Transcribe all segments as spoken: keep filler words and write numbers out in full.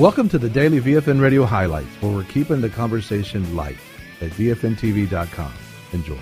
Welcome to the Daily V F N Radio Highlights, where we're keeping the conversation light at V F N T V dot com. Enjoy.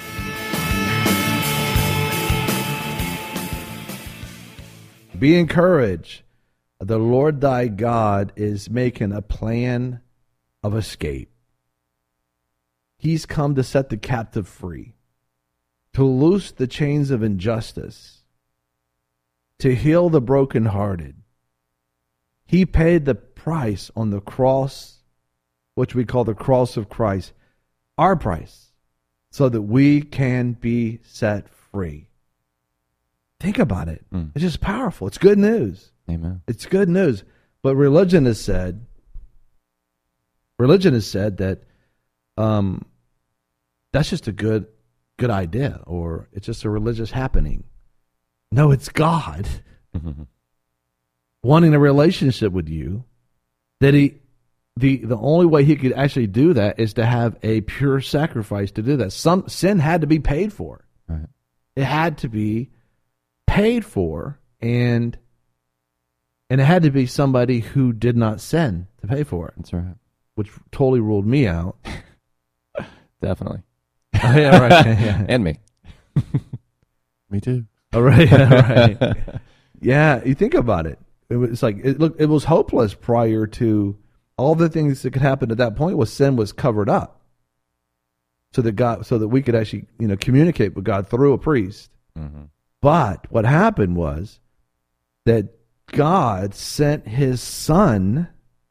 Be encouraged. The Lord thy God is making a plan of escape. He's come to set the captive free, to loose the chains of injustice, to heal the brokenhearted. He paid the price on the cross, which we call the cross of Christ, our price, so that we can be set free. Think about it. Mm. It's just powerful. It's good news. Amen. It's good news. But religion has said, religion has said that um, that's just a good, good idea, or it's just a religious happening. No, it's God wanting a relationship with you. That he, the the only way he could actually do that is to have a pure sacrifice to do that. Some sin had to be paid for. Right. It had to be paid for, and and it had to be somebody who did not sin to pay for it. That's right. Which totally ruled me out. Definitely. Oh, yeah, right. Yeah. And me. Me too. All right. All right. Yeah, you think about it. It was like it look. It was hopeless prior to all the things that could happen at that point. Was sin was covered up, so that God, so that we could actually, you know, communicate with God through a priest. Mm-hmm. But what happened was that God sent His Son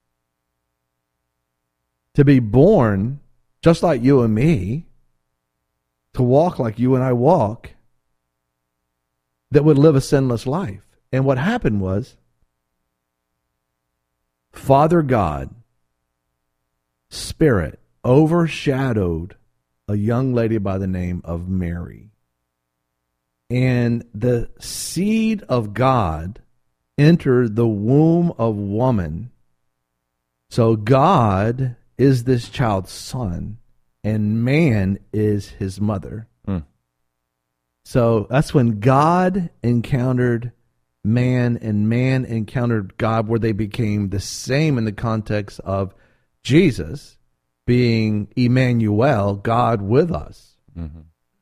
to be born, just like you and me, to walk like you and I walk, that would live a sinless life. And what happened was, Father God, Spirit, overshadowed a young lady by the name of Mary. And the seed of God entered the womb of woman. So God is this child's son, and man is his mother. Mm. So that's when God encountered man, and man encountered God, where they became the same in the context of Jesus being Emmanuel, God with us. Mm-hmm.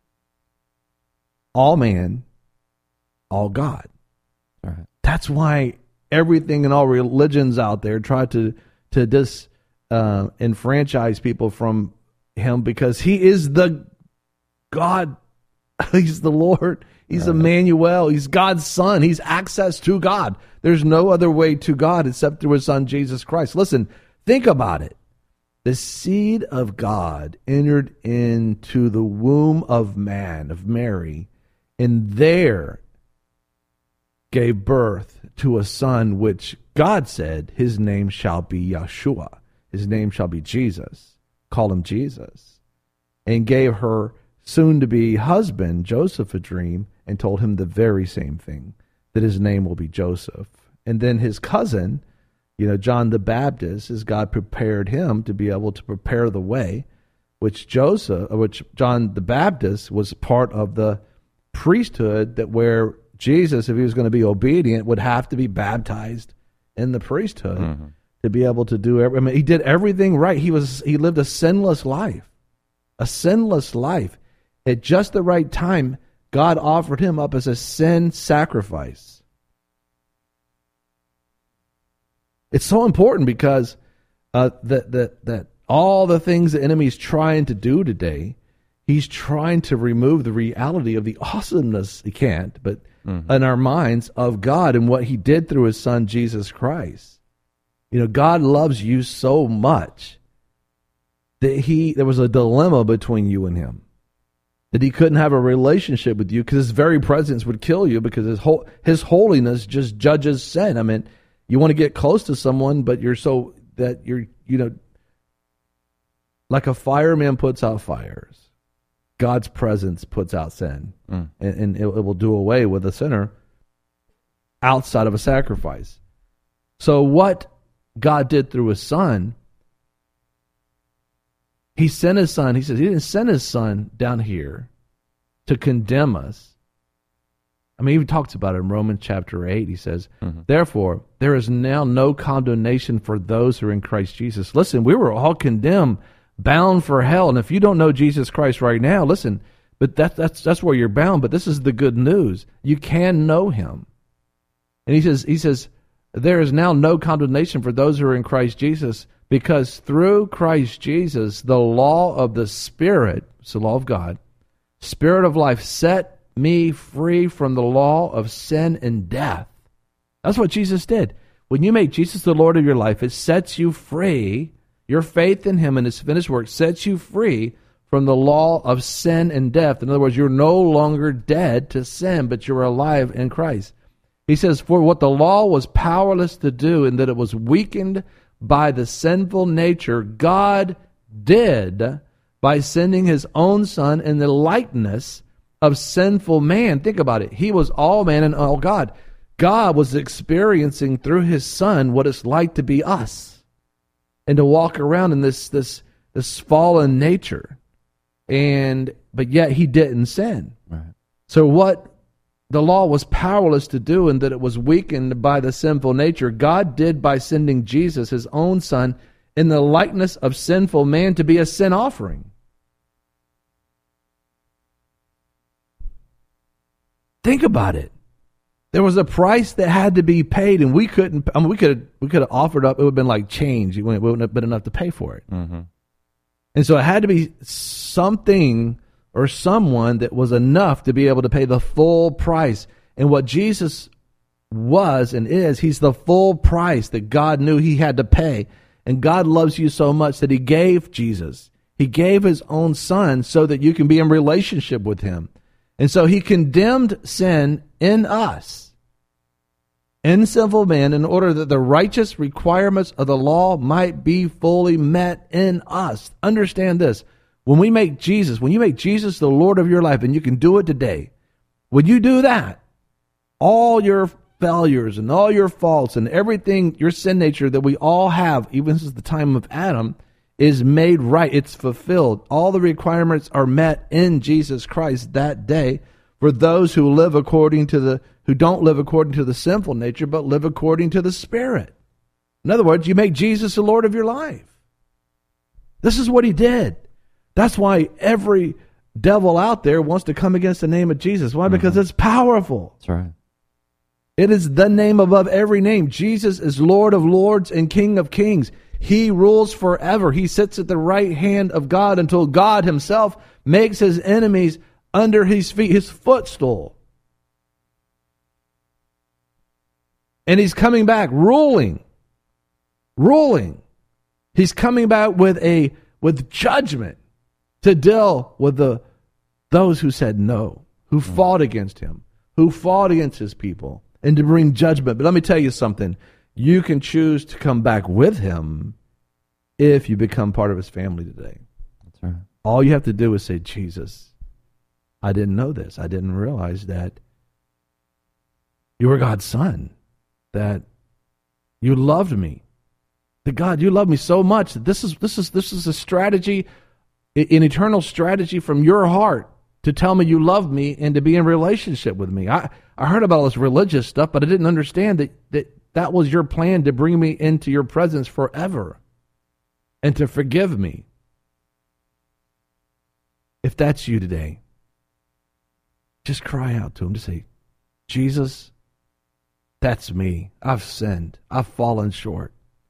All man, all God. All right. That's why everything and all religions out there try to to dis uh, enfranchise people from Him, because He is the God. He's the Lord. He's right. Emmanuel. He's God's Son. He's access to God. There's no other way to God except through His Son, Jesus Christ. Listen, think about it. The seed of God entered into the womb of man, of Mary, and there gave birth to a son, which God said, His name shall be Yeshua. His name shall be Jesus. Call Him Jesus. And gave her soon-to-be husband, Joseph, a dream, and told him the very same thing, that his name will be Joseph. And then his cousin, you know, John the Baptist, as God prepared him to be able to prepare the way, which Joseph, which John the Baptist was part of the priesthood, that where Jesus, if he was going to be obedient, would have to be baptized in the priesthood mm-hmm. to be able to do every, I mean, he did everything right. He was he lived a sinless life, a sinless life. At just the right time, God offered him up as a sin sacrifice. It's so important because uh, that that that all the things the enemy is trying to do today, he's trying to remove the reality of the awesomeness, he can't, but mm-hmm. in our minds, of God and what He did through His Son, Jesus Christ. You know, God loves you so much that he there was a dilemma between you and Him. That He couldn't have a relationship with you because His very presence would kill you, because His whole, His holiness just judges sin. I mean, you want to get close to someone, but you're so that you're, you know, like a fireman puts out fires, God's presence puts out sin, mm. and, and it, it will do away with a sinner outside of a sacrifice. So what God did through His Son, He sent His Son. He says He didn't send His Son down here to condemn us. I mean, he even talks about it in Romans chapter eight. He says, Mm-hmm. therefore, there is now no condemnation for those who are in Christ Jesus. Listen, we were all condemned, bound for hell. And if you don't know Jesus Christ right now, listen, but that, that's that's where you're bound. But this is the good news. You can know him. And he says, he says, there is now no condemnation for those who are in Christ Jesus, because through Christ Jesus, the law of the Spirit, it's the law of God, Spirit of life, set me free from the law of sin and death. That's what Jesus did. When you make Jesus the Lord of your life, it sets you free. Your faith in him and his finished work sets you free from the law of sin and death. In other words, you're no longer dead to sin, but you're alive in Christ. He says, for what the law was powerless to do, in that it was weakened by the sinful nature, God did by sending his own Son in the likeness of sinful man. Think about it. He was all man and all God. God was experiencing through his Son what it's like to be us and to walk around in this this this fallen nature. And but yet he didn't sin. Right. So what the law was powerless to do, and that it was weakened by the sinful nature, God did by sending Jesus, his own Son, in the likeness of sinful man to be a sin offering. Think about it. There was a price that had to be paid, and we couldn't. I mean, we could we could have offered up. It would have been like change. It wouldn't have been enough to pay for it. Mm-hmm. And so it had to be something or someone that was enough to be able to pay the full price. And what Jesus was and is, he's the full price that God knew he had to pay. And God loves you so much that he gave Jesus. He gave his own Son so that you can be in relationship with him. And so he condemned sin in us, in sinful man, in order that the righteous requirements of the law might be fully met in us. Understand this. When we make Jesus, when you make Jesus the Lord of your life, and you can do it today, when you do that, all your failures and all your faults and everything, your sin nature that we all have, even since the time of Adam, is made right. It's fulfilled. All the requirements are met in Jesus Christ that day for those who live according to the, who don't live according to the sinful nature, but live according to the Spirit. In other words, you make Jesus the Lord of your life. This is what he did. That's why every devil out there wants to come against the name of Jesus. Why? Because Mm-hmm. it's powerful. That's right. It is the name above every name. Jesus is Lord of lords and King of kings. He rules forever. He sits at the right hand of God until God himself makes his enemies under his feet, his footstool. And he's coming back ruling. Ruling. He's coming back with a with judgment to deal with the those who said no, who mm. fought against him, who fought against his people, and to bring judgment. But let me tell you something. You can choose to come back with him if you become part of his family today. That's right. All you have to do is say, Jesus, I didn't know this. I didn't realize that you were God's son, that you loved me. That God, you love me so much. This is this is this is a strategy, an eternal strategy from your heart to tell me you love me and to be in relationship with me. I, I heard about all this religious stuff, but I didn't understand that that that was your plan to bring me into your presence forever and to forgive me. If that's you today, just cry out to him to say, Jesus, that's me. I've sinned. I've fallen short.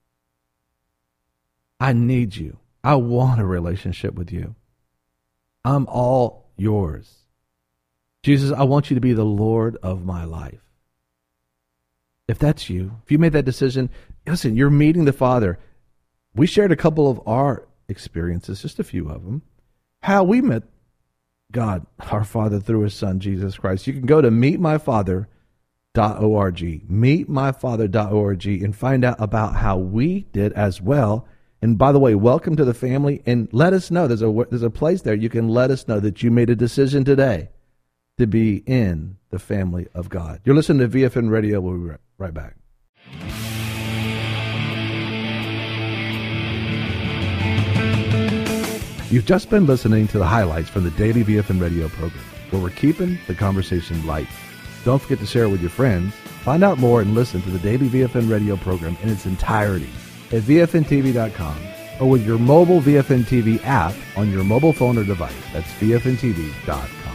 I need you. I want a relationship with you. I'm all yours. Jesus, I want you to be the Lord of my life. If that's you, if you made that decision, listen, you're meeting the Father. We shared a couple of our experiences, just a few of them, how we met God, our Father, through his Son, Jesus Christ. You can go to meet my father dot org, meet my father dot org, and find out about how we did as well. And by the way, welcome to the family, and let us know. There's a, there's a place there you can let us know that you made a decision today to be in the family of God. You're listening to V F N Radio. We'll be right, right back. You've just been listening to the highlights from the daily V F N Radio program, where we're keeping the conversation light. Don't forget to share it with your friends. Find out more and listen to the daily V F N radio program in its entirety at V F N T V dot com or with your mobile V F N T V app on your mobile phone or device. That's V F N T V dot com.